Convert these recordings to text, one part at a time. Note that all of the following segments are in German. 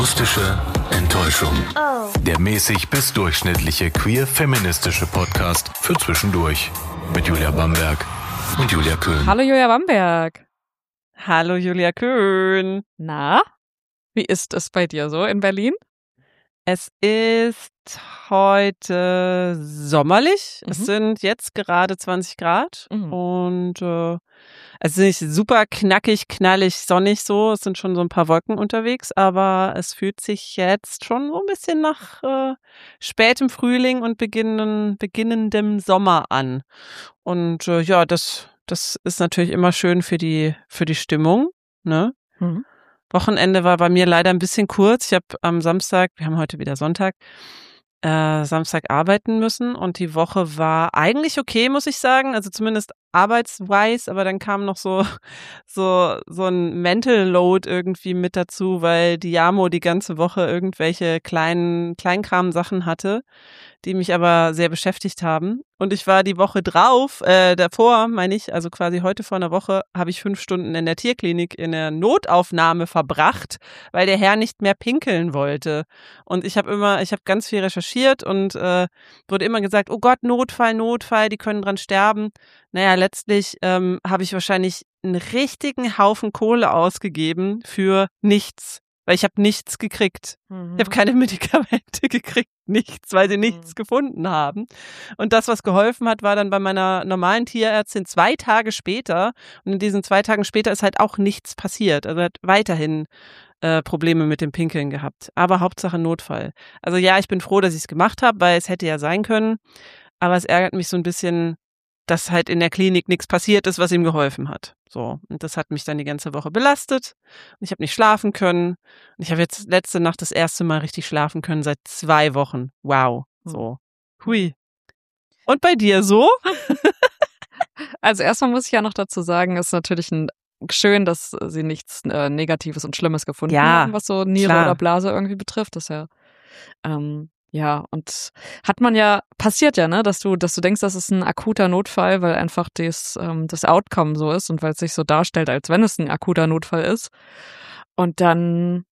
Akustische Enttäuschung. Oh. Der mäßig bis durchschnittliche queer-feministische Podcast für zwischendurch. Mit Julia Bamberg und Julia Köhn. Hallo Julia Bamberg. Hallo Julia Köhn. Na, wie ist es bei dir so in Berlin? Es ist heute sommerlich. Es sind jetzt gerade 20 Grad und es ist nicht super knackig, knallig, sonnig so. Es sind schon so ein paar Wolken unterwegs, aber es fühlt sich jetzt schon so ein bisschen nach spätem Frühling und beginnendem Sommer an. Und ja, das ist natürlich immer schön für die Stimmung, ne? Mhm. Wochenende war bei mir leider ein bisschen kurz. Ich habe am Samstag, wir haben heute wieder Sonntag, Samstag arbeiten müssen und die Woche war eigentlich okay, muss ich sagen. Also zumindest arbeitswise, aber dann kam noch so ein Mental Load irgendwie mit dazu, weil die Jamo die ganze Woche irgendwelche Kleinkram-Sachen hatte, die mich aber sehr beschäftigt haben. Und ich war die Woche davor, meine ich, also quasi heute vor einer Woche, habe ich 5 Stunden in der Tierklinik in der Notaufnahme verbracht, weil der Herr nicht mehr pinkeln wollte. Und ich habe ganz viel recherchiert und wurde immer gesagt, oh Gott, Notfall, die können dran sterben. Naja, letztlich habe ich wahrscheinlich einen richtigen Haufen Kohle ausgegeben für nichts. Weil ich habe nichts gekriegt. Ich habe keine Medikamente gekriegt, nichts, weil sie nichts gefunden haben. Und das, was geholfen hat, war dann bei meiner normalen Tierärztin 2 Tage später. Und in diesen 2 Tagen später ist halt auch nichts passiert. Also hat weiterhin Probleme mit dem Pinkeln gehabt. Aber Hauptsache Notfall. Also ja, ich bin froh, dass ich es gemacht habe, weil es hätte ja sein können. Aber es ärgert mich so ein bisschen, dass halt in der Klinik nichts passiert ist, was ihm geholfen hat. So, und das hat mich dann die ganze Woche belastet. Und ich habe nicht schlafen können. Und ich habe jetzt letzte Nacht das erste Mal richtig schlafen können seit 2 Wochen. Wow. So. Hui. Und bei dir so? Also erstmal muss ich ja noch dazu sagen, es ist natürlich schön, dass sie nichts Negatives und Schlimmes gefunden haben, was so Niere oder Blase irgendwie betrifft. Das ist ja ja, und passiert ja, ne, dass du denkst, das ist ein akuter Notfall, weil einfach das Outcome so ist und weil es sich so darstellt, als wenn es ein akuter Notfall ist. Und dann,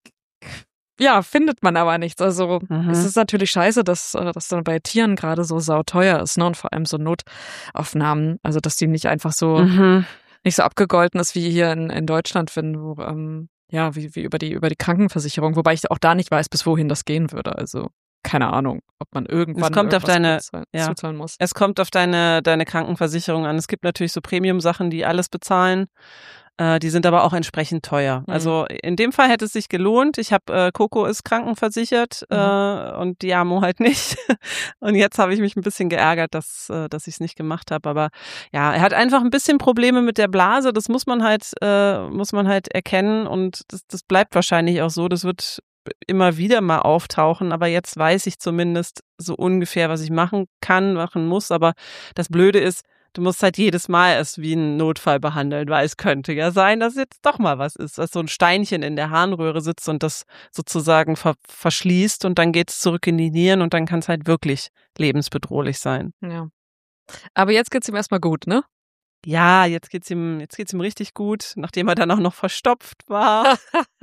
ja, findet man aber nichts. Also es ist natürlich scheiße, dass dann bei Tieren gerade so sauteuer ist, ne, und vor allem so Notaufnahmen, also dass die nicht einfach so, nicht so abgegolten ist wie hier in Deutschland, wo wie über die Krankenversicherung, wobei ich auch da nicht weiß, bis wohin das gehen würde. Also keine Ahnung, ob man irgendwann zuzahlen muss. Es kommt auf deine Krankenversicherung an. Es gibt natürlich so Premium-Sachen, die alles bezahlen. Die sind aber auch entsprechend teuer. Also in dem Fall hätte es sich gelohnt. Coco ist krankenversichert und die Amo halt nicht. Und jetzt habe ich mich ein bisschen geärgert, dass ich es nicht gemacht habe. Aber ja, er hat einfach ein bisschen Probleme mit der Blase. Das muss man halt erkennen und das bleibt wahrscheinlich auch so. Das wird immer wieder mal auftauchen, aber jetzt weiß ich zumindest so ungefähr, was ich machen muss. Aber das Blöde ist, du musst halt jedes Mal es wie einen Notfall behandeln, weil es könnte ja sein, dass jetzt doch mal was ist, dass so ein Steinchen in der Harnröhre sitzt und das sozusagen verschließt und dann geht es zurück in die Nieren und dann kann es halt wirklich lebensbedrohlich sein. Ja. Aber jetzt geht's ihm erstmal gut, ne? Ja, jetzt geht's ihm richtig gut, nachdem er dann auch noch verstopft war.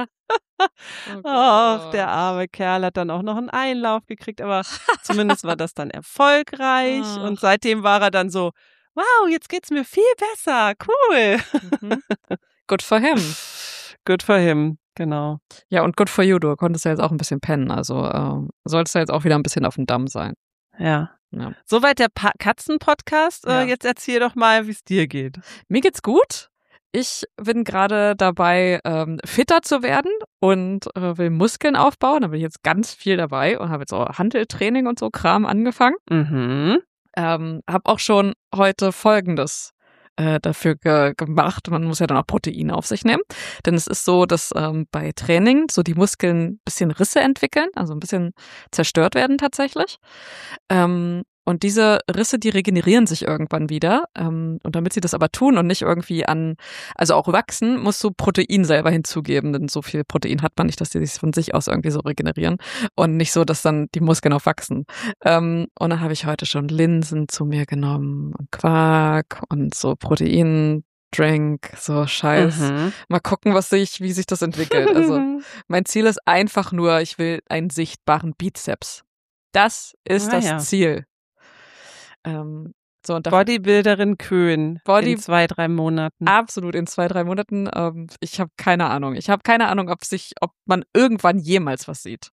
Ach, der arme Kerl hat dann auch noch einen Einlauf gekriegt, aber zumindest war das dann erfolgreich und seitdem war er dann so, wow, jetzt geht's mir viel besser, cool. Good for him. Good for him, genau. Ja, und good for you, du konntest ja jetzt auch ein bisschen pennen, also solltest du jetzt auch wieder ein bisschen auf dem Damm sein. Ja. Soweit der Katzen-Podcast. Jetzt erzähl doch mal, wie es dir geht. Mir geht's gut. Ich bin gerade dabei, fitter zu werden und will Muskeln aufbauen. Da bin ich jetzt ganz viel dabei und habe jetzt auch Hanteltraining und so Kram angefangen. Habe auch schon heute Folgendes dafür gemacht. Man muss ja dann auch Proteine auf sich nehmen. Denn es ist so, dass bei Training so die Muskeln ein bisschen Risse entwickeln, also ein bisschen zerstört werden tatsächlich. Und diese Risse, die regenerieren sich irgendwann wieder. Und damit sie das aber tun und nicht irgendwie also auch wachsen, musst du Protein selber hinzugeben. Denn so viel Protein hat man nicht, dass die sich von sich aus irgendwie so regenerieren. Und nicht so, dass dann die Muskeln auch wachsen. Und dann habe ich heute schon Linsen zu mir genommen und Quark und so Protein Drink, so Scheiß. Mal gucken, wie sich das entwickelt. Also mein Ziel ist einfach nur, ich will einen sichtbaren Bizeps. Das ist das Ziel. So, und Bodybuilderin Köhn in 2-3 Monaten. Absolut, in 2-3 Monaten. Ich habe keine Ahnung. Ich habe keine Ahnung, ob man irgendwann jemals was sieht.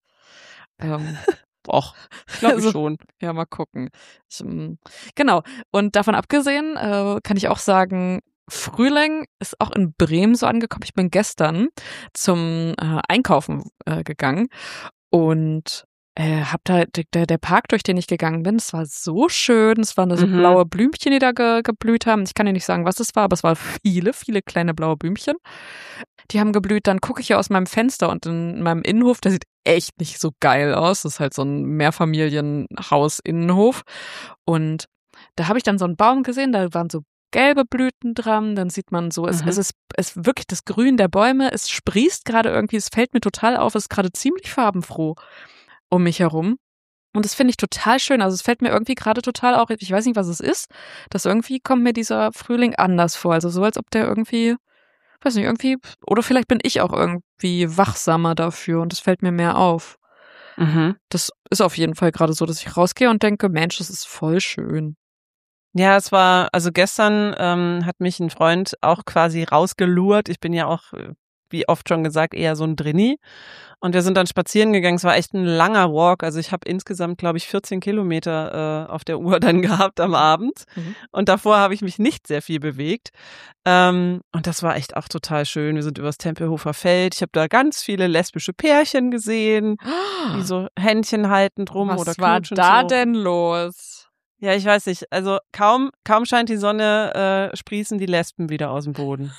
Och, ich glaube schon. Ja, mal gucken. Genau. Und davon abgesehen kann ich auch sagen, Frühling ist auch in Bremen so angekommen. Ich bin gestern zum Einkaufen gegangen und der Park, durch den ich gegangen bin, es war so schön. Es waren so blaue Blümchen, die da geblüht haben. Ich kann dir nicht sagen, was es war, aber es waren viele, viele kleine blaue Blümchen. Die haben geblüht. Dann gucke ich ja aus meinem Fenster und in meinem Innenhof, der sieht echt nicht so geil aus. Das ist halt so ein Mehrfamilienhaus-Innenhof. Und da habe ich dann so einen Baum gesehen, da waren so gelbe Blüten dran, dann sieht man so, es ist wirklich das Grün der Bäume, es sprießt gerade irgendwie, es fällt mir total auf, es ist gerade ziemlich farbenfroh um mich herum. Und das finde ich total schön. Also es fällt mir irgendwie gerade total auch, ich weiß nicht, was es ist, dass irgendwie kommt mir dieser Frühling anders vor. Also so, als ob der irgendwie, weiß nicht, irgendwie, oder vielleicht bin ich auch irgendwie wachsamer dafür und es fällt mir mehr auf. Das ist auf jeden Fall gerade so, dass ich rausgehe und denke, Mensch, das ist voll schön. Ja, also gestern hat mich ein Freund auch quasi rausgelurrt. Ich bin ja auch, wie oft schon gesagt, eher so ein Drinni. Und wir sind dann spazieren gegangen. Es war echt ein langer Walk. Also ich habe insgesamt, glaube ich, 14 Kilometer auf der Uhr dann gehabt am Abend. Und davor habe ich mich nicht sehr viel bewegt. Und das war echt auch total schön. Wir sind übers Tempelhofer Feld. Ich habe da ganz viele lesbische Pärchen gesehen, die so Händchen halten drum oder knutschen. Was war da denn los? Ja, ich weiß nicht. Also kaum scheint die Sonne, sprießen die Lesben wieder aus dem Boden.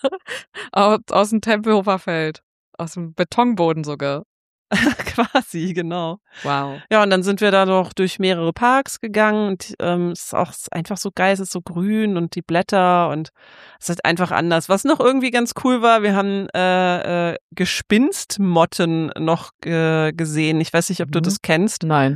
Aus dem Tempelhofer Feld. Aus dem Betonboden sogar. Quasi, genau. Wow. Ja, und dann sind wir da noch durch mehrere Parks gegangen und es ist einfach so geil, es ist so grün und die Blätter und es ist einfach anders. Was noch irgendwie ganz cool war, wir haben Gespinstmotten noch gesehen. Ich weiß nicht, ob du das kennst. Nein.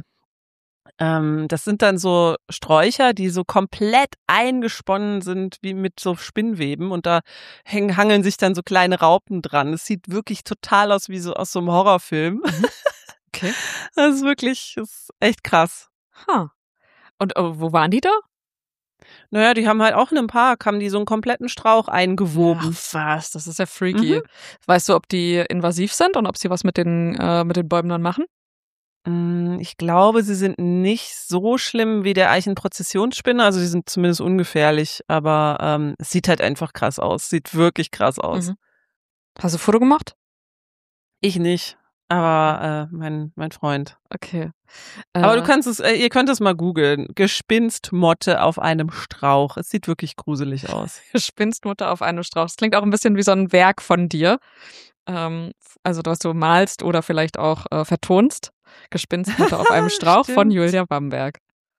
Das sind dann so Sträucher, die so komplett eingesponnen sind wie mit so Spinnweben und da hangeln sich dann so kleine Raupen dran. Es sieht wirklich total aus wie so aus so einem Horrorfilm. Okay. Das ist echt krass. Und wo waren die da? Naja, die haben halt auch in einem Park, haben die so einen kompletten Strauch eingewoben. Ach, was? Das ist ja freaky. Weißt du, ob die invasiv sind und ob sie was mit den Bäumen dann machen? Ich glaube, sie sind nicht so schlimm wie der Eichenprozessionsspinne, also die sind zumindest ungefährlich, aber es sieht halt einfach krass aus, sieht wirklich krass aus. Hast du ein Foto gemacht? Ich nicht, aber mein Freund. Okay. Aber ihr könnt es mal googeln, Gespinstmotte auf einem Strauch, es sieht wirklich gruselig aus. Gespinstmotte auf einem Strauch, das klingt auch ein bisschen wie so ein Werk von dir, also was du malst oder vielleicht auch vertonst. Gespinstmotte auf einem Strauch von Julia Bamberg.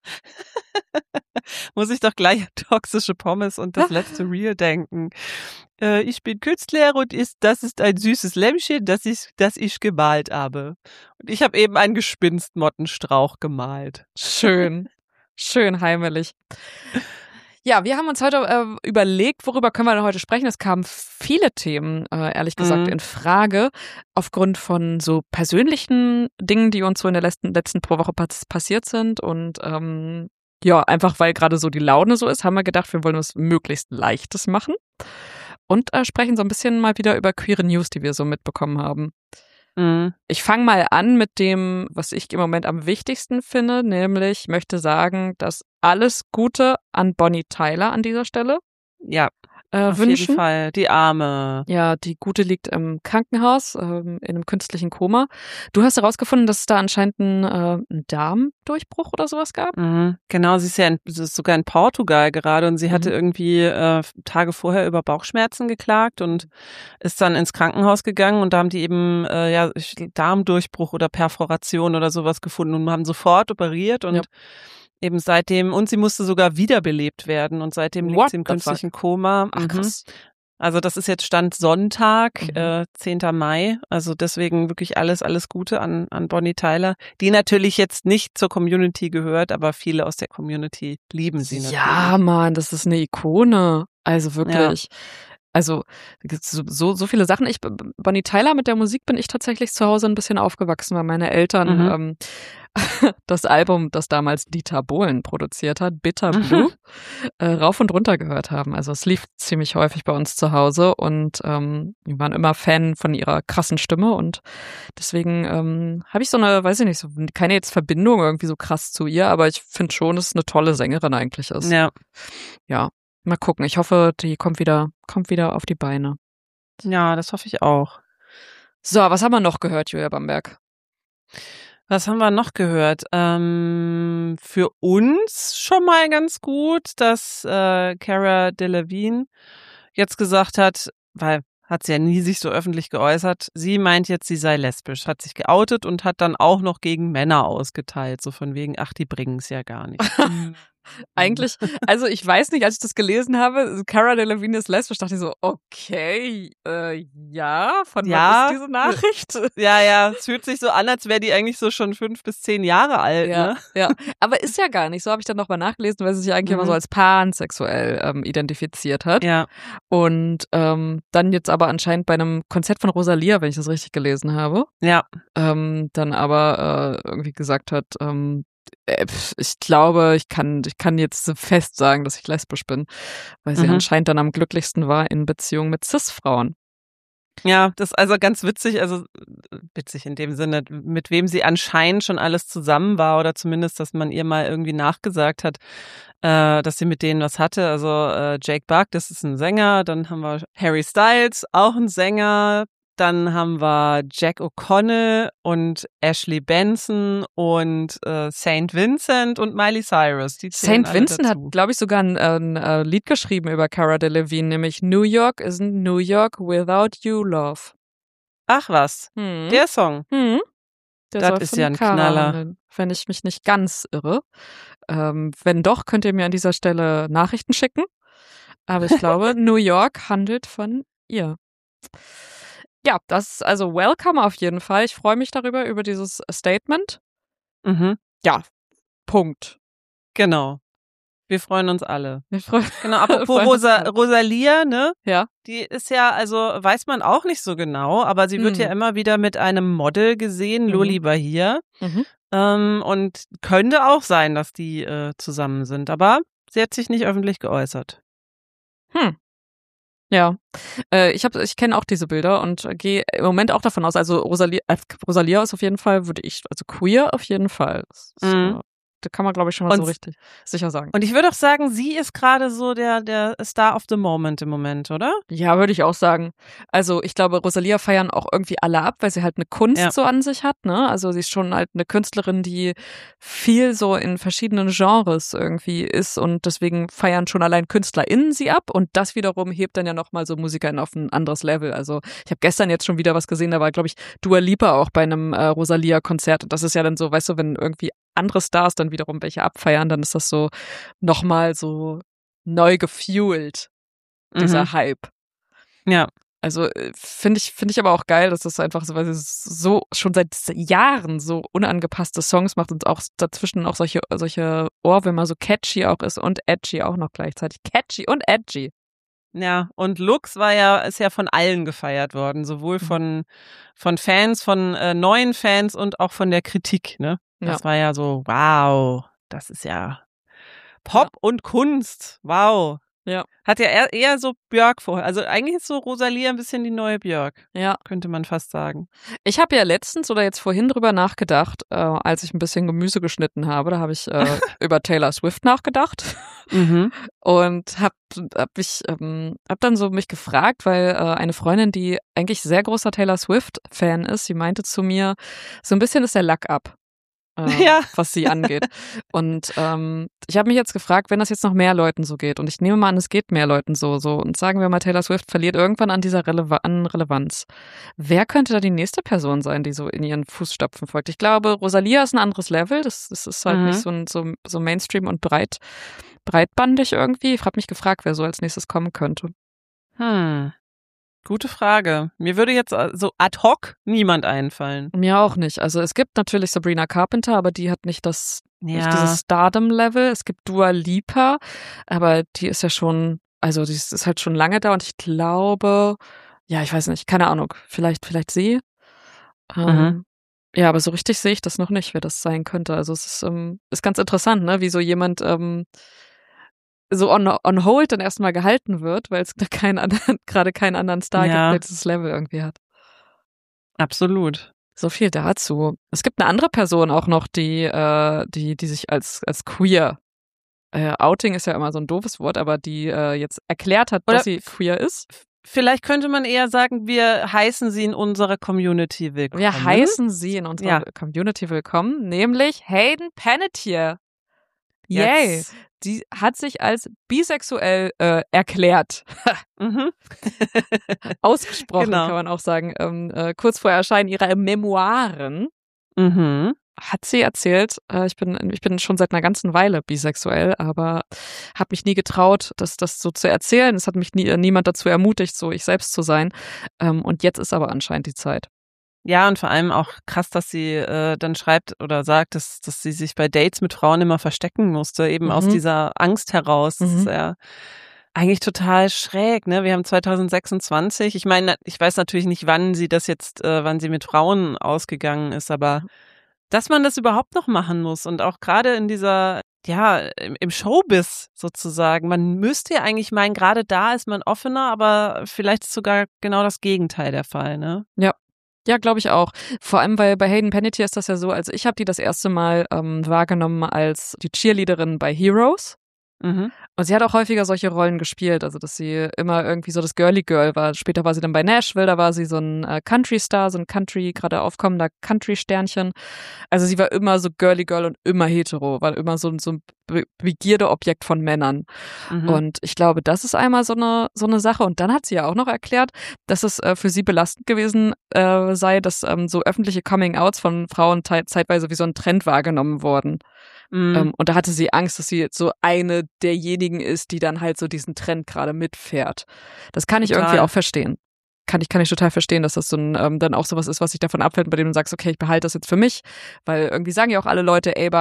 Muss ich doch gleich an toxische Pommes und das letzte Reel denken. Ich bin Künstler und das ist ein süßes Lämmchen, das ich gemalt habe. Und ich habe eben einen Gespinstmottenstrauch gemalt. Schön. Schön heimelig. Ja, wir haben uns heute überlegt, worüber können wir denn heute sprechen. Es kamen viele Themen, ehrlich gesagt, in Frage, aufgrund von so persönlichen Dingen, die uns so in der letzten pro Woche passiert sind. Und ja, einfach weil gerade so die Laune so ist, haben wir gedacht, wir wollen was möglichst Leichtes machen. Und sprechen so ein bisschen mal wieder über queere News, die wir so mitbekommen haben. Ich fange mal an mit dem, was ich im Moment am wichtigsten finde, nämlich ich möchte sagen, dass alles Gute an Bonnie Tyler an dieser Stelle ja, wünschen. Auf jeden Fall, die Arme. Ja, die Gute liegt im Krankenhaus, in einem künstlichen Koma. Du hast herausgefunden, dass es da anscheinend einen Darmdurchbruch oder sowas gab? Genau, sie ist sogar in Portugal gerade und sie hatte irgendwie Tage vorher über Bauchschmerzen geklagt und ist dann ins Krankenhaus gegangen und da haben die eben Darmdurchbruch oder Perforation oder sowas gefunden und haben sofort operiert und eben seitdem, und sie musste sogar wiederbelebt werden und seitdem liegt sie im künstlichen Koma. Ach, krass. Also das ist jetzt Stand Sonntag, 10. Mai. Also deswegen wirklich alles Gute an Bonnie Tyler, die natürlich jetzt nicht zur Community gehört, aber viele aus der Community lieben sie natürlich. Ja, Mann, das ist eine Ikone. Also wirklich. Ja. Also so viele Sachen. Bonnie Tyler, mit der Musik bin ich tatsächlich zu Hause ein bisschen aufgewachsen, weil meine Eltern das Album, das damals Dieter Bohlen produziert hat, Bitter Blue, rauf und runter gehört haben. Also es lief ziemlich häufig bei uns zu Hause und wir waren immer Fan von ihrer krassen Stimme und deswegen habe ich so eine, weiß ich nicht, so keine jetzt Verbindung irgendwie so krass zu ihr, aber ich finde schon, dass es eine tolle Sängerin eigentlich ist. Ja. Ja. Mal gucken. Ich hoffe, die kommt wieder auf die Beine. Ja, das hoffe ich auch. So, was haben wir noch gehört, Julia Bamberg? Was haben wir noch gehört? Für uns schon mal ganz gut, dass Cara Delevingne jetzt gesagt hat, weil hat sie ja nie sich so öffentlich geäußert, sie meint jetzt, sie sei lesbisch, hat sich geoutet und hat dann auch noch gegen Männer ausgeteilt, so von wegen, ach, die bringen es ja gar nicht. Eigentlich, also ich weiß nicht, als ich das gelesen habe, Cara Delevingne ist lesbisch, dachte ich so, okay, ja, von wann ist diese Nachricht? Ja, es fühlt sich so an, als wäre die eigentlich so schon 5 bis 10 Jahre alt, ne? Ja, aber ist ja gar nicht, so habe ich dann nochmal nachgelesen, weil sie sich eigentlich immer so als pansexuell identifiziert hat. Ja. Und dann jetzt aber anscheinend bei einem Konzert von Rosalia, wenn ich das richtig gelesen habe, dann aber irgendwie gesagt hat, ich glaube, ich kann jetzt fest sagen, dass ich lesbisch bin, weil sie anscheinend dann am glücklichsten war in Beziehung mit Cis-Frauen. Ja, das ist also ganz witzig, also witzig in dem Sinne, mit wem sie anscheinend schon alles zusammen war oder zumindest, dass man ihr mal irgendwie nachgesagt hat, dass sie mit denen was hatte. Also Jake Buck, das ist ein Sänger, dann haben wir Harry Styles, auch ein Sänger, dann haben wir Jack O'Connell und Ashley Benson und St. Vincent und Miley Cyrus. St. Vincent hat, glaube ich, sogar ein Lied geschrieben über Cara Delevingne, nämlich New York isn't New York without you, love. Ach was, der Song. Das ist ja ein Knaller. Handeln, wenn ich mich nicht ganz irre. Wenn doch, könnt ihr mir an dieser Stelle Nachrichten schicken. Aber ich glaube, New York handelt von ihr. Ja, das ist also welcome auf jeden Fall. Ich freue mich darüber, über dieses Statement. Ja, Punkt. Genau. Wir freuen uns alle. Genau, apropos Rosalia, ne? Ja. Die ist ja, also weiß man auch nicht so genau, aber sie wird ja immer wieder mit einem Model gesehen, Loli Bahia. Und könnte auch sein, dass die zusammen sind, aber sie hat sich nicht öffentlich geäußert. Ja, ich kenne auch diese Bilder und gehe im Moment auch davon aus, also Rosalia ist auf jeden Fall, also queer auf jeden Fall. Da kann man, glaube ich, schon mal so richtig sicher sagen. Und ich würde auch sagen, sie ist gerade so der Star of the Moment im Moment, oder? Ja, würde ich auch sagen. Also ich glaube, Rosalia feiern auch irgendwie alle ab, weil sie halt eine Kunst so an sich hat, ne? Also sie ist schon halt eine Künstlerin, die viel so in verschiedenen Genres irgendwie ist und deswegen feiern schon allein KünstlerInnen sie ab und das wiederum hebt dann ja nochmal so MusikerInnen auf ein anderes Level. Also ich habe gestern jetzt schon wieder was gesehen, da war, glaube ich, Dua Lipa auch bei einem Rosalia-Konzert und das ist ja dann so, weißt du, wenn irgendwie andere Stars dann wiederum welche abfeiern, dann ist das so nochmal so neu gefuelt, dieser Hype. Ja. Also finde ich aber auch geil, dass das einfach so, weil sie so schon seit Jahren so unangepasste Songs macht und auch dazwischen auch solche Ohrwürmer so catchy auch ist und edgy auch noch gleichzeitig. Catchy und edgy. Ja, und Lux ist ja von allen gefeiert worden, sowohl von Fans, von neuen Fans und auch von der Kritik, ne? Das war ja so, wow, das ist ja Pop und Kunst, wow. Ja. Hat ja eher so Björk vorher. Also eigentlich ist so Rosalia ein bisschen die neue Björk. Ja. Könnte man fast sagen. Ich habe ja letztens oder jetzt vorhin drüber nachgedacht, als ich ein bisschen Gemüse geschnitten habe. Da habe ich über Taylor Swift nachgedacht. Und hab dann so mich gefragt, weil eine Freundin, die eigentlich sehr großer Taylor Swift-Fan ist, sie meinte zu mir, so ein bisschen ist der Lack ab. Was sie angeht. Und ich habe mich jetzt gefragt, wenn das jetzt noch mehr Leuten so geht, und ich nehme mal an, es geht mehr Leuten so, und sagen wir mal, Taylor Swift verliert irgendwann an dieser Relevanz. Wer könnte da die nächste Person sein, die so in ihren Fußstapfen folgt? Ich glaube, Rosalia ist ein anderes Level, das ist halt nicht so Mainstream und breitbandig irgendwie. Ich habe mich gefragt, wer so als nächstes kommen könnte. Gute Frage. Mir würde jetzt so ad hoc niemand einfallen. Mir auch nicht. Also es gibt natürlich Sabrina Carpenter, aber die hat nicht dieses Stardom-Level. Es gibt Dua Lipa, aber die ist ja schon, Also die ist halt schon lange da und ich glaube, ja, ich weiß nicht, keine Ahnung, vielleicht sie. Ja, aber so richtig sehe ich das noch nicht, wer das sein könnte. Also es ist ganz interessant, ne, wie so jemand so on hold dann erstmal gehalten wird, weil es da gerade keinen anderen Star gibt, der dieses Level irgendwie hat. Absolut. So viel dazu. Es gibt eine andere Person auch noch, die sich als queer Outing ist ja immer so ein doofes Wort, aber die jetzt erklärt hat, dass sie queer ist. Vielleicht könnte man eher sagen, wir heißen sie in unserer Community willkommen. Wir heißen sie in unserer Community willkommen, nämlich Hayden Panettiere. Yay! Yes. Die hat sich als bisexuell erklärt. Ausgesprochen, kann man auch sagen. Kurz vor Erscheinen ihrer Memoiren hat sie erzählt, ich bin schon seit einer ganzen Weile bisexuell, aber habe mich nie getraut, das so zu erzählen. Es hat mich niemand dazu ermutigt, so ich selbst zu sein. Und jetzt ist aber anscheinend die Zeit. Ja, und vor allem auch krass, dass sie dann schreibt oder sagt, dass sie sich bei Dates mit Frauen immer verstecken musste, eben aus dieser Angst heraus. Das ist ja eigentlich total schräg, ne? Wir haben 2026. Ich meine, ich weiß natürlich nicht, wann sie mit Frauen ausgegangen ist, aber dass man das überhaupt noch machen muss und auch gerade in dieser, im Showbiz sozusagen. Man müsste ja eigentlich meinen, gerade da ist man offener, aber vielleicht ist sogar genau das Gegenteil der Fall, ne? Ja, glaube ich auch. Vor allem, weil bei Hayden Panettiere ist das ja so, also ich habe die das erste Mal wahrgenommen als die Cheerleaderin bei Heroes. Und sie hat auch häufiger solche Rollen gespielt, also dass sie immer irgendwie so das Girly Girl war. Später war sie dann bei Nashville, da war sie so ein Country-Star, so ein gerade aufkommender Country-Sternchen. Also sie war immer so Girly Girl und immer hetero, war immer so ein Begierdeobjekt von Männern. Und ich glaube, das ist einmal so eine Sache. Und dann hat sie ja auch noch erklärt, dass es für sie belastend gewesen sei, dass so öffentliche Coming-Outs von Frauen zeitweise wie so ein Trend wahrgenommen wurden. Und da hatte sie Angst, dass sie jetzt so eine derjenigen ist, die dann halt so diesen Trend gerade mitfährt. Das kann ich irgendwie auch verstehen. Kann ich total verstehen, dass das so dann auch sowas ist, was sich davon abfällt, bei dem du sagst, okay, ich behalte das jetzt für mich, weil irgendwie sagen ja auch alle Leute, ey,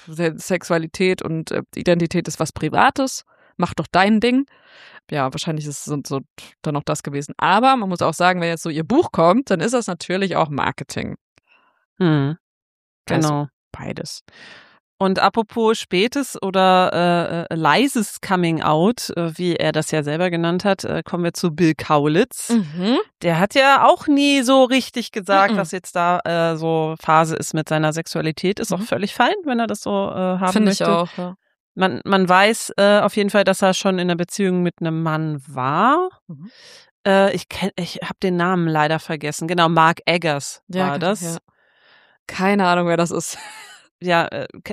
Sexualität und Identität ist was Privates, mach doch dein Ding. Ja, wahrscheinlich ist es so dann auch das gewesen. Aber man muss auch sagen, wenn jetzt so ihr Buch kommt, dann ist das natürlich auch Marketing. Genau. Also beides. Und apropos spätes oder leises Coming Out, wie er das ja selber genannt hat, kommen wir zu Bill Kaulitz. Der hat ja auch nie so richtig gesagt, was jetzt da so Phase ist mit seiner Sexualität. Ist auch völlig fein, wenn er das so haben möchte. Finde ich auch, ja. Man weiß auf jeden Fall, dass er schon in einer Beziehung mit einem Mann war. Ich habe den Namen leider vergessen. Genau, Mark Eggers war das. Ja. Keine Ahnung, wer das ist. Ja,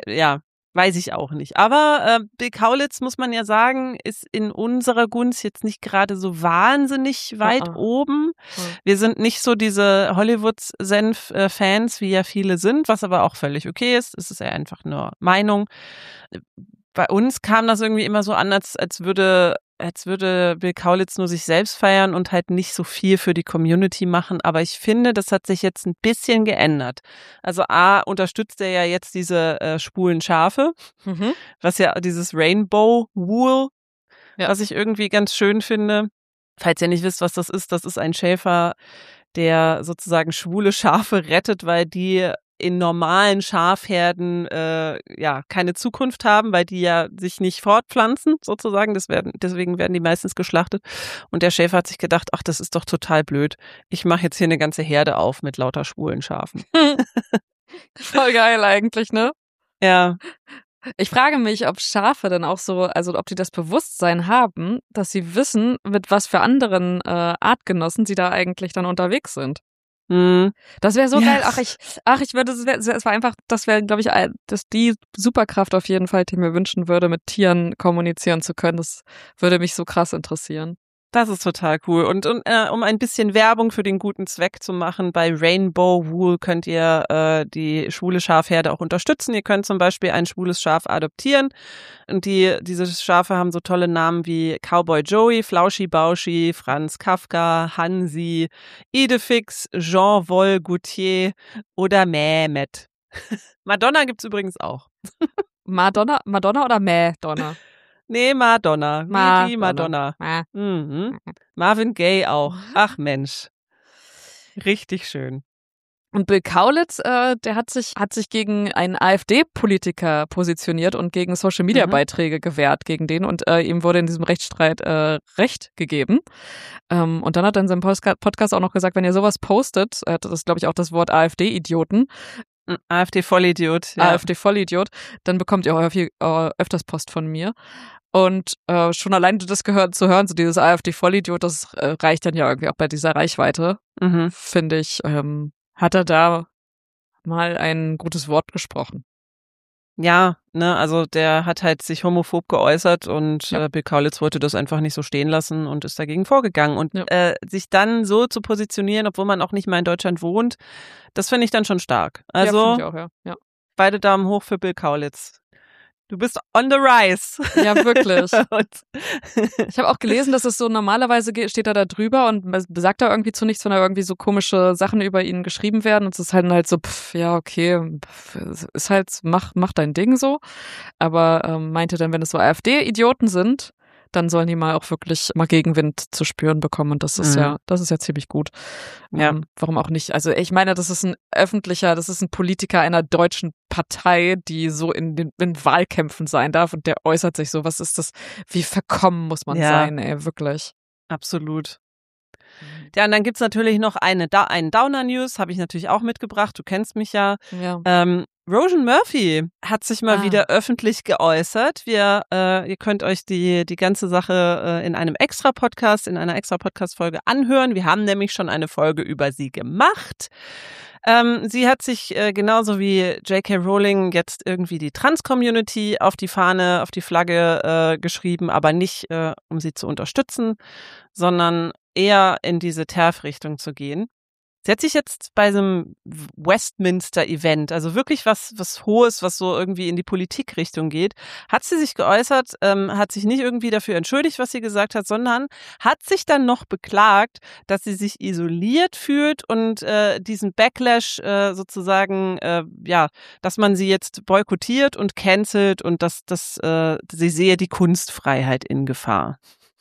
weiß ich auch nicht. Aber Bill Kaulitz, muss man ja sagen, ist in unserer Gunst jetzt nicht gerade so wahnsinnig weit oben. Wir sind nicht so diese Hollywood-Senf-Fans, wie ja viele sind, was aber auch völlig okay ist. Es ist ja einfach nur Meinung. Bei uns kam das irgendwie immer so an, als würde Bill Kaulitz nur sich selbst feiern und halt nicht so viel für die Community machen. Aber ich finde, das hat sich jetzt ein bisschen geändert. Also A, unterstützt er ja jetzt diese schwulen Schafe, was ja dieses Rainbow Wool, was ich irgendwie ganz schön finde. Falls ihr nicht wisst, was das ist ein Schäfer, der sozusagen schwule Schafe rettet, weil die in normalen Schafherden keine Zukunft haben, weil die ja sich nicht fortpflanzen, sozusagen. Deswegen werden die meistens geschlachtet. Und der Schäfer hat sich gedacht, ach, das ist doch total blöd. Ich mache jetzt hier eine ganze Herde auf mit lauter schwulen Schafen. Voll geil eigentlich, ne? Ja. Ich frage mich, ob Schafe dann auch so, also ob die das Bewusstsein haben, dass sie wissen, mit was für anderen Artgenossen sie da eigentlich dann unterwegs sind. Das wäre so geil. Ich würde, es war einfach, das wäre, glaube ich, die Superkraft auf jeden Fall, die ich mir wünschen würde, mit Tieren kommunizieren zu können. Das würde mich so krass interessieren. Das ist total cool. Und um ein bisschen Werbung für den guten Zweck zu machen, bei Rainbow Wool könnt ihr die schwule Schafherde auch unterstützen. Ihr könnt zum Beispiel ein schwules Schaf adoptieren. Und diese Schafe haben so tolle Namen wie Cowboy Joey, Flauschi Bauschi, Franz Kafka, Hansi, Idefix, Jean-Vol Gautier oder Mehmet. Madonna gibt's übrigens auch. Madonna oder Madonna? Nee, Madonna. Wie Madonna. Mhm. Marvin Gaye auch. Ach Mensch. Richtig schön. Und Bill Kaulitz, der hat sich gegen einen AfD-Politiker positioniert und gegen Social-Media-Beiträge gewehrt gegen den und ihm wurde in diesem Rechtsstreit Recht gegeben. Und dann hat er in seinem Podcast auch noch gesagt, wenn ihr sowas postet, er hat das, glaube ich, auch das Wort AfD-Idioten. AfD-Vollidiot. Ja. AfD-Vollidiot, dann bekommt ihr auch öfters Post von mir. Und schon allein das zu hören, so dieses AfD-Vollidiot, das reicht dann ja irgendwie auch bei dieser Reichweite, finde ich, hat er da mal ein gutes Wort gesprochen. Ja, ne, also der hat halt sich homophob geäußert und Bill Kaulitz wollte das einfach nicht so stehen lassen und ist dagegen vorgegangen. Und sich dann so zu positionieren, obwohl man auch nicht mal in Deutschland wohnt, das finde ich dann schon stark. Also finde ich auch, ja. Beide Daumen hoch für Bill Kaulitz. Du bist on the rise. Ja, wirklich. Ich habe auch gelesen, dass es so normalerweise steht er da drüber und sagt da irgendwie zu nichts, wenn da irgendwie so komische Sachen über ihn geschrieben werden. Und es ist halt so, ist halt, mach dein Ding so. Aber meinte dann, wenn es so AfD-Idioten sind, dann sollen die mal auch wirklich mal Gegenwind zu spüren bekommen. Und das ist ja ziemlich gut. Ja. Warum auch nicht? Also ich meine, das ist ein Politiker einer deutschen Partei, die so in Wahlkämpfen sein darf und der äußert sich so. Was ist das? Wie verkommen muss man sein, ey, wirklich. Absolut. Ja, und dann gibt's natürlich noch einen Downer-News, habe ich natürlich auch mitgebracht. Du kennst mich ja. Roisin Murphy hat sich mal wieder öffentlich geäußert. Ihr könnt euch die ganze Sache in einer extra Podcast-Folge anhören. Wir haben nämlich schon eine Folge über sie gemacht. Sie hat sich genauso wie J.K. Rowling jetzt irgendwie die Trans-Community auf die Flagge geschrieben, aber nicht, um sie zu unterstützen, sondern eher in diese TERF-Richtung zu gehen. Sie hat sich jetzt bei so einem Westminster-Event, also wirklich was Hohes, was so irgendwie in die Politikrichtung geht, hat sie sich geäußert, hat sich nicht irgendwie dafür entschuldigt, was sie gesagt hat, sondern hat sich dann noch beklagt, dass sie sich isoliert fühlt und diesen Backlash sozusagen, dass man sie jetzt boykottiert und cancelt und dass sie sehe die Kunstfreiheit in Gefahr.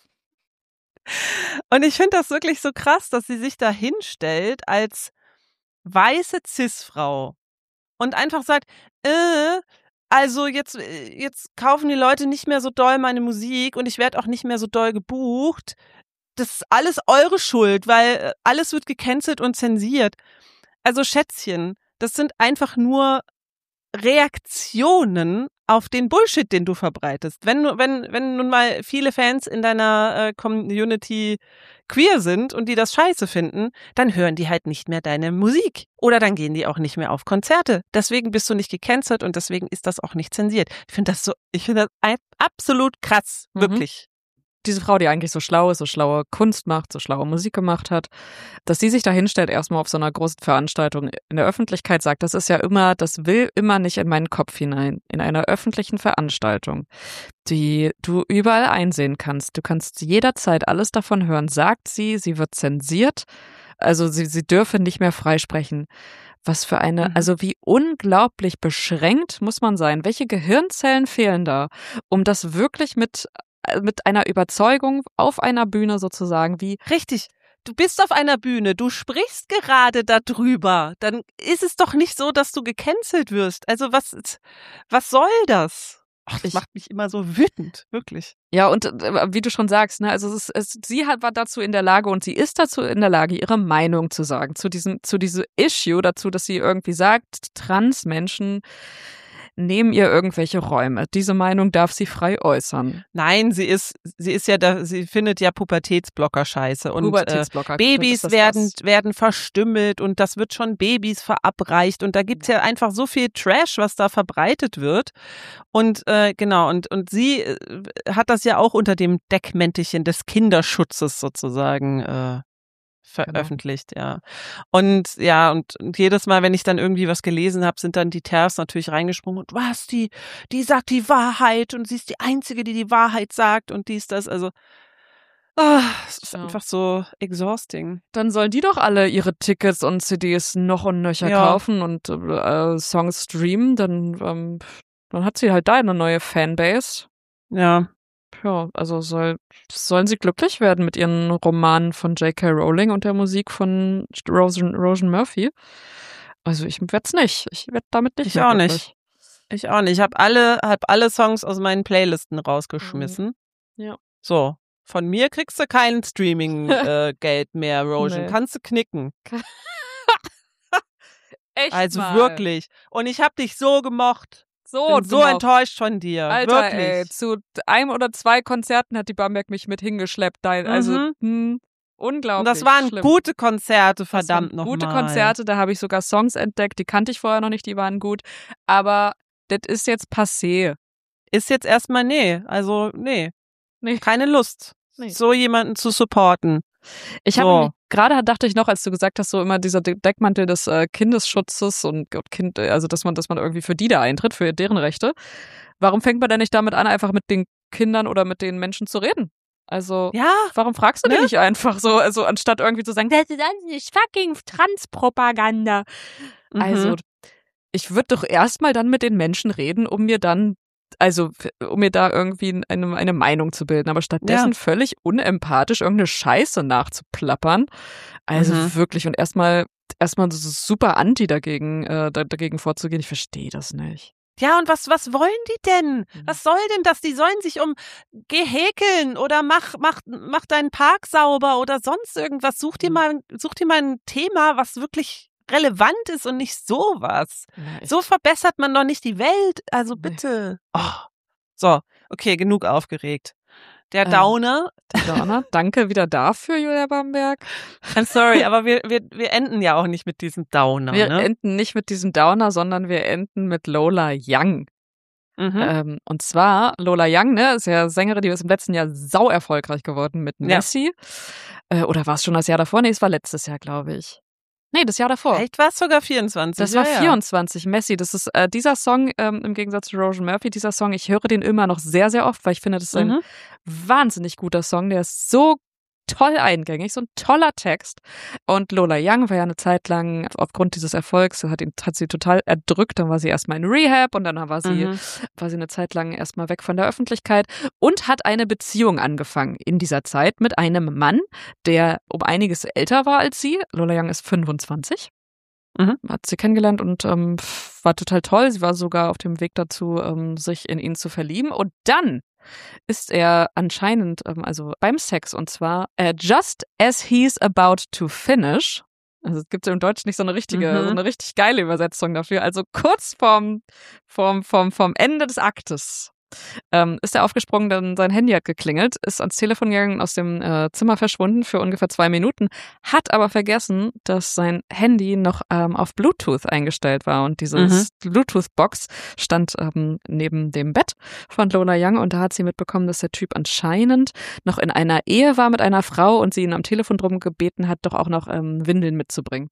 Und ich finde das wirklich so krass, dass sie sich da hinstellt als weiße Cis-Frau und einfach sagt, also jetzt kaufen die Leute nicht mehr so doll meine Musik und ich werde auch nicht mehr so doll gebucht. Das ist alles eure Schuld, weil alles wird gecancelt und zensiert. Also Schätzchen, das sind einfach nur Reaktionen auf den Bullshit, den du verbreitest. Wenn nun mal viele Fans in deiner Community queer sind und die das scheiße finden, dann hören die halt nicht mehr deine Musik. Oder dann gehen die auch nicht mehr auf Konzerte. Deswegen bist du nicht gecancelt und deswegen ist das auch nicht zensiert. Ich finde das absolut krass. Wirklich. Diese Frau, die eigentlich so schlau ist, so schlaue Kunst macht, so schlaue Musik gemacht hat, dass die sich da hinstellt, erstmal auf so einer großen Veranstaltung in der Öffentlichkeit sagt, das will immer nicht in meinen Kopf hinein, in einer öffentlichen Veranstaltung, die du überall einsehen kannst. Du kannst jederzeit alles davon hören, sagt sie wird zensiert, also sie dürfe nicht mehr freisprechen. Was für also wie unglaublich beschränkt muss man sein? Welche Gehirnzellen fehlen da, um das wirklich mit einer Überzeugung auf einer Bühne sozusagen wie... Richtig, du bist auf einer Bühne, du sprichst gerade darüber, dann ist es doch nicht so, dass du gecancelt wirst. Also was soll das? Ach, das macht mich immer so wütend, wirklich. Ja, und wie du schon sagst, ne, also sie war dazu in der Lage und sie ist dazu in der Lage, ihre Meinung zu sagen, zu diesem Issue, dazu, dass sie irgendwie sagt, Transmenschen nehmen ihr irgendwelche Räume. Diese Meinung darf sie frei äußern. Nein, sie findet ja Pubertätsblocker scheiße und Babys werden verstümmelt und das wird schon Babys verabreicht und da gibt's ja einfach so viel Trash, was da verbreitet wird und und sie hat das ja auch unter dem Deckmäntelchen des Kinderschutzes sozusagen veröffentlicht, ja. Und jedes Mal, wenn ich dann irgendwie was gelesen habe, sind dann die TERFs natürlich reingesprungen und was, die sagt die Wahrheit und sie ist die Einzige, die die Wahrheit sagt und dies, das, also es ist einfach so exhausting. Dann sollen die doch alle ihre Tickets und CDs noch und nöcher kaufen und Songs streamen, dann hat sie halt da eine neue Fanbase. Ja. ja, also sollen sie glücklich werden mit ihren Romanen von J.K. Rowling und der Musik von Roisin Murphy. Also ich werd's nicht. Ich werd damit nicht. Ich auch nicht. Ich auch nicht. Ich habe alle Songs aus meinen Playlisten rausgeschmissen. Ja. So, von mir kriegst du kein Streaming-Geld mehr, Roisin. Nee. Kannst du knicken. Echt also mal. Wirklich. Und ich habe dich so gemocht. Bin so enttäuscht von dir. Alter, wirklich. Ey, zu 1 oder 2 Konzerten hat die Bamberg mich mit hingeschleppt. Also unglaublich. Und das waren gute Konzerte, verdammt nochmal. Gute Konzerte, da habe ich sogar Songs entdeckt, die kannte ich vorher noch nicht, die waren gut. Aber das ist jetzt passé. Ist jetzt erstmal nee. Keine Lust, so jemanden zu supporten. Ich habe gerade dachte ich noch, als du gesagt hast, so immer dieser Deckmantel des Kindesschutzes und also dass man irgendwie für die da eintritt, für deren Rechte. Warum fängt man denn nicht damit an, einfach mit den Kindern oder mit den Menschen zu reden? Also, warum fragst du die nicht einfach so, also anstatt irgendwie zu sagen, das ist nicht fucking Transpropaganda. Also, ich würde doch erstmal dann mit den Menschen reden, um mir da irgendwie eine Meinung zu bilden, aber stattdessen völlig unempathisch irgendeine Scheiße nachzuplappern. Also wirklich, und erstmal so super anti dagegen vorzugehen, ich verstehe das nicht. Ja, und was wollen die denn? Was soll denn das? Die sollen sich geh häkeln oder mach deinen Park sauber oder sonst irgendwas. Such dir mal ein Thema, was wirklich relevant ist und nicht sowas. So verbessert man doch nicht die Welt. Also bitte. Oh. So, okay, genug aufgeregt. Der Downer. Danke wieder dafür, Julia Bamberg. I'm sorry, aber wir enden ja auch nicht mit diesem Downer. Wir enden nicht mit diesem Downer, sondern wir enden mit Lola Young. Und zwar, Lola Young, ist ja Sängerin, die ist im letzten Jahr sau erfolgreich geworden mit Messi. Oder war es schon das Jahr davor? Nee, es war letztes Jahr, glaube ich. Nee, das Jahr davor. Echt, war es sogar 24? Das war 24, Messi. Das ist dieser Song, im Gegensatz zu Roisin Murphy, dieser Song, ich höre den immer noch sehr, sehr oft, weil ich finde, das ist ein wahnsinnig guter Song. Der ist so toll eingängig, so ein toller Text. Und Lola Young war ja eine Zeit lang, aufgrund dieses Erfolgs, hat sie total erdrückt. Dann war sie erstmal in Rehab und dann war sie eine Zeit lang erstmal weg von der Öffentlichkeit und hat eine Beziehung angefangen in dieser Zeit mit einem Mann, der um einiges älter war als sie. Lola Young ist 25. Hat sie kennengelernt und war total toll. Sie war sogar auf dem Weg dazu, sich in ihn zu verlieben. Und dann ist er anscheinend, also beim Sex, und zwar just as he's about to finish. Also es gibt im Deutschen nicht so eine richtige, so eine richtig geile Übersetzung dafür. Also kurz vom Ende des Aktes ist er aufgesprungen, dann sein Handy hat geklingelt, ist ans Telefon gegangen, aus dem Zimmer verschwunden für ungefähr 2 Minuten, hat aber vergessen, dass sein Handy noch auf Bluetooth eingestellt war und diese Bluetooth-Box stand neben dem Bett von Lola Young und da hat sie mitbekommen, dass der Typ anscheinend noch in einer Ehe war mit einer Frau und sie ihn am Telefon drum gebeten hat, doch auch noch Windeln mitzubringen.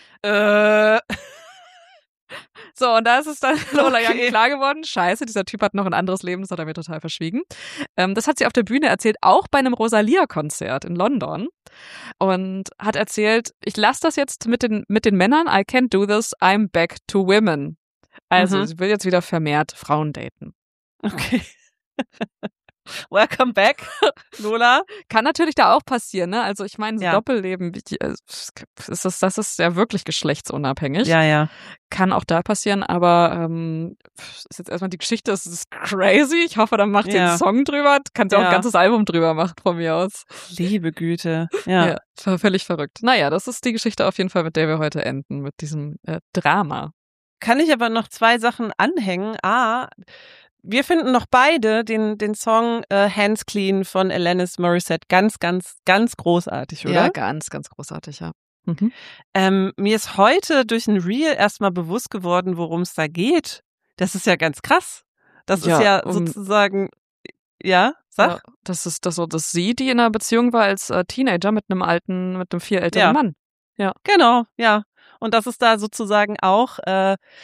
So, und da ist es dann Lola Young klar geworden, scheiße, dieser Typ hat noch ein anderes Leben, das hat er mir total verschwiegen. Das hat sie auf der Bühne erzählt, auch bei einem Rosalia-Konzert in London. Und hat erzählt, ich lasse das jetzt mit den Männern, I can't do this, I'm back to women. Also, sie will jetzt wieder vermehrt Frauen daten. Okay. Welcome back, Lola. Kann natürlich da auch passieren, ne? Also ich meine, so Doppelleben, das ist ja wirklich geschlechtsunabhängig. Ja. Kann auch da passieren, aber ist jetzt erstmal die Geschichte, es ist crazy. Ich hoffe, dann macht sie einen Song drüber. Kann sie auch ein ganzes Album drüber machen von mir aus. Liebe Güte. Ja, völlig verrückt. Naja, das ist die Geschichte auf jeden Fall, mit der wir heute enden, mit diesem Drama. Kann ich aber noch 2 Sachen anhängen. Wir finden noch beide den Song Hands Clean von Alanis Morissette ganz, ganz, ganz großartig, oder? Ja, ganz, ganz großartig, ja. Mir ist heute durch ein Reel erstmal bewusst geworden, worum es da geht. Das ist ja ganz krass. Das ist ja sozusagen, sag. Ja, das ist sie, die in einer Beziehung war als Teenager mit einem viel älteren Mann. Ja. Genau, ja. Und das ist da sozusagen auch,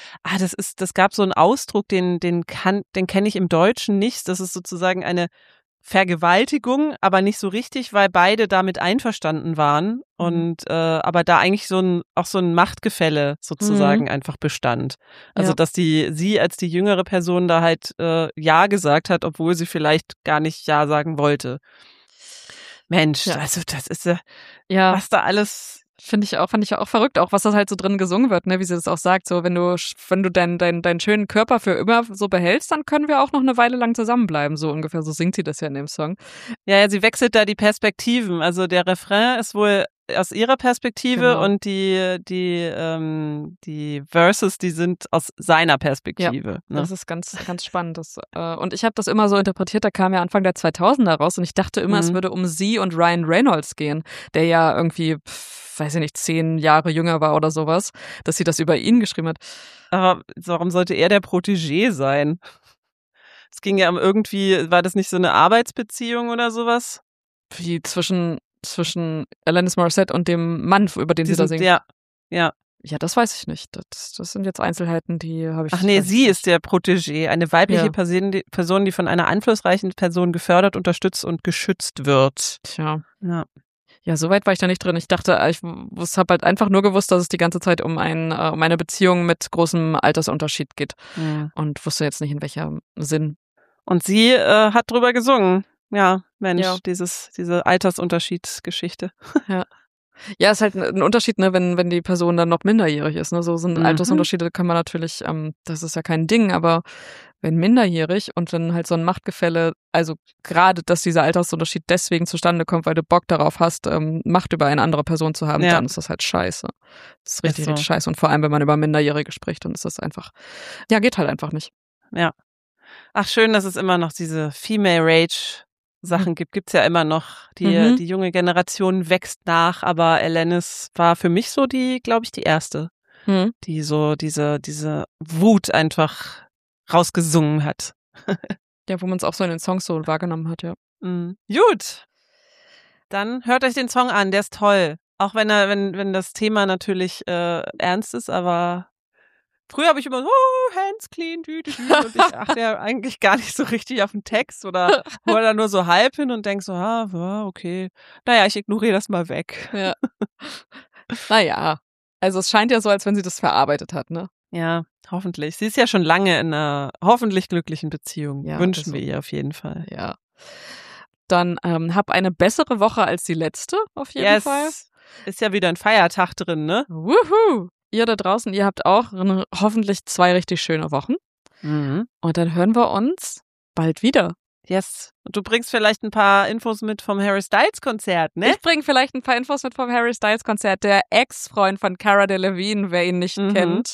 das gab so einen Ausdruck, den kenne ich im Deutschen nicht. Das ist sozusagen eine Vergewaltigung, aber nicht so richtig, weil beide damit einverstanden waren und aber da eigentlich so ein Machtgefälle sozusagen einfach bestand. Also dass sie als die jüngere Person da halt Ja gesagt hat, obwohl sie vielleicht gar nicht Ja sagen wollte. Mensch, also das ist was da alles. Fand ich auch verrückt, auch was das halt so drin gesungen wird, ne, wie sie das auch sagt, so wenn du deinen schönen Körper für immer so behältst, dann können wir auch noch eine Weile lang zusammenbleiben, so ungefähr, so singt sie das ja in dem Song. Ja, sie wechselt da die Perspektiven, also der Refrain ist wohl aus ihrer Perspektive und die Verses, die sind aus seiner Perspektive. Ja, ne? Das ist ganz, ganz spannend. Und ich habe das immer so interpretiert, da kam ja Anfang der 2000er raus und ich dachte immer, es würde um sie und Ryan Reynolds gehen, der ja irgendwie, weiß ich nicht, 10 Jahre jünger war oder sowas, dass sie das über ihn geschrieben hat. Aber warum sollte er der Protégé sein? Es ging ja um irgendwie, war das nicht so eine Arbeitsbeziehung oder sowas? Wie zwischen Alanis Morissette und dem Mann, über den sie da singt. Ja. Ja, das weiß ich nicht. Das sind jetzt Einzelheiten, die habe ich. Ach nee, sie ist der Protégé, eine weibliche Person, die von einer einflussreichen Person gefördert, unterstützt und geschützt wird. Tja. Ja, so weit war ich da nicht drin. Ich dachte, ich habe halt einfach nur gewusst, dass es die ganze Zeit um eine Beziehung mit großem Altersunterschied geht. Ja. Und wusste jetzt nicht, in welchem Sinn. Und sie hat drüber gesungen. Ja, Mensch, diese Altersunterschiedsgeschichte. Ja, ist halt ein Unterschied, ne, wenn die Person dann noch minderjährig ist. Ne, so sind Altersunterschiede kann man natürlich, das ist ja kein Ding, aber wenn minderjährig und wenn halt so ein Machtgefälle, also gerade, dass dieser Altersunterschied deswegen zustande kommt, weil du Bock darauf hast, Macht über eine andere Person zu haben, dann ist das halt scheiße. Das ist richtig, richtig scheiße. Und vor allem, wenn man über Minderjährige spricht, dann ist das einfach, geht halt einfach nicht. Ja. Ach, schön, dass es immer noch diese Female Rage Sachen gibt's ja immer noch. Die junge Generation wächst nach, aber Alanis war für mich so glaube ich, die erste, die so diese Wut einfach rausgesungen hat. Ja, wo man es auch so in den Songs so wahrgenommen hat, ja. Gut. Dann hört euch den Song an, der ist toll. Auch wenn das Thema natürlich ernst ist, aber früher habe ich immer so, hands clean, und ich achte ja eigentlich gar nicht so richtig auf den Text oder höre da nur so halb hin und denke so, okay, naja, ich ignoriere das mal weg. Ja. Naja, also es scheint ja so, als wenn sie das verarbeitet hat, ne? Ja, hoffentlich. Sie ist ja schon lange in einer hoffentlich glücklichen Beziehung. Ja, wünschen wir ihr auf jeden Fall. Ja. Dann hab eine bessere Woche als die letzte, auf jeden Fall. Ist ja wieder ein Feiertag drin, ne? Wuhu! Ihr da draußen, ihr habt auch hoffentlich 2 richtig schöne Wochen. Und dann hören wir uns bald wieder. Yes. Und du bringst vielleicht ein paar Infos mit vom Harry Styles Konzert, ne? Ich bringe vielleicht ein paar Infos mit vom Harry Styles Konzert. Der Ex-Freund von Cara Delevingne, wer ihn nicht kennt.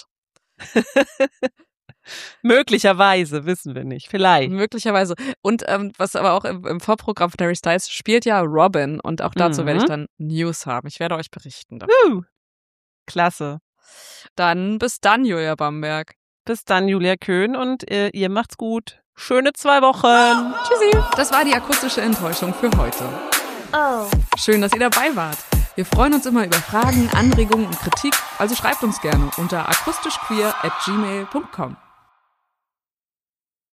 Möglicherweise, wissen wir nicht. Vielleicht. Möglicherweise. Und was aber auch im Vorprogramm von Harry Styles spielt ja Robin. Und auch dazu werde ich dann News haben. Ich werde euch berichten davon. Klasse. Dann bis dann, Julia Bamberg. Bis dann, Julia Köhn. Und ihr macht's gut. Schöne 2 Wochen. Tschüssi. Das war die akustische Enttäuschung für heute. Schön, dass ihr dabei wart. Wir freuen uns immer über Fragen, Anregungen und Kritik. Also schreibt uns gerne unter akustischqueer@gmail.com.